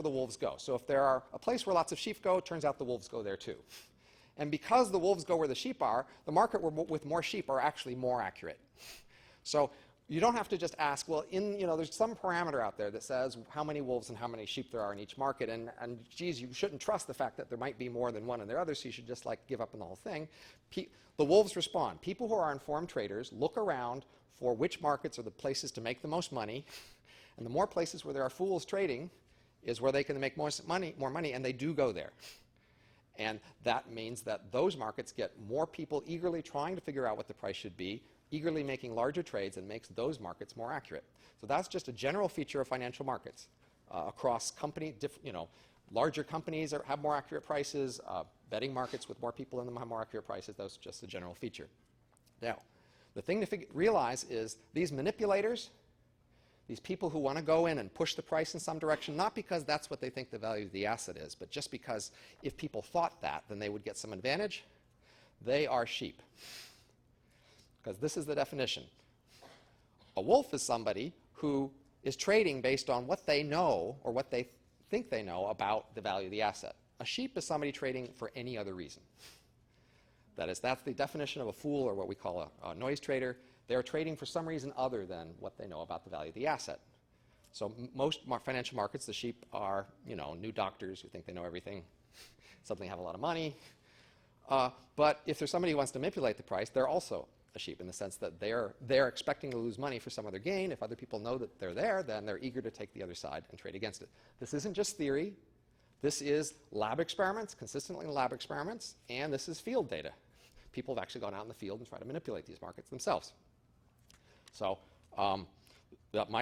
the wolves go. So if there are a place where lots of sheep go, it turns out the wolves go there too. And because the wolves go where the sheep are, the market with more sheep are actually more accurate. So you don't have to just ask, well, there's some parameter out there that says how many wolves and how many sheep there are in each market, and geez, you shouldn't trust the fact that there might be more than one in the other, so you should just give up on the whole thing. The wolves respond. People who are informed traders look around for which markets are the places to make the most money, and the more places where there are fools trading is where they can make more money, and they do go there. And that means that those markets get more people eagerly trying to figure out what the price should be, eagerly making larger trades, and makes those markets more accurate. So that's just a general feature of financial markets. Across larger companies have more accurate prices, betting markets with more people in them have more accurate prices. That's just a general feature. Now, the thing to realize is these manipulators, these people who want to go in and push the price in some direction, not because that's what they think the value of the asset is, but just because if people thought that, then they would get some advantage, they are sheep. Because this is the definition. A wolf is somebody who is trading based on what they know or what they think they know about the value of the asset. A sheep is somebody trading for any other reason. That's the definition of a fool, or what we call a noise trader. They're trading for some reason other than what they know about the value of the asset. So most financial markets, the sheep are new doctors who think they know everything, suddenly have a lot of money. But if there's somebody who wants to manipulate the price, they're also a sheep in the sense that they're expecting to lose money for some other gain. If other people know that they're there, then they're eager to take the other side and trade against it. This isn't just theory. This is lab experiments, consistently lab experiments, and this is field data. People have actually gone out in the field and tried to manipulate these markets themselves. So my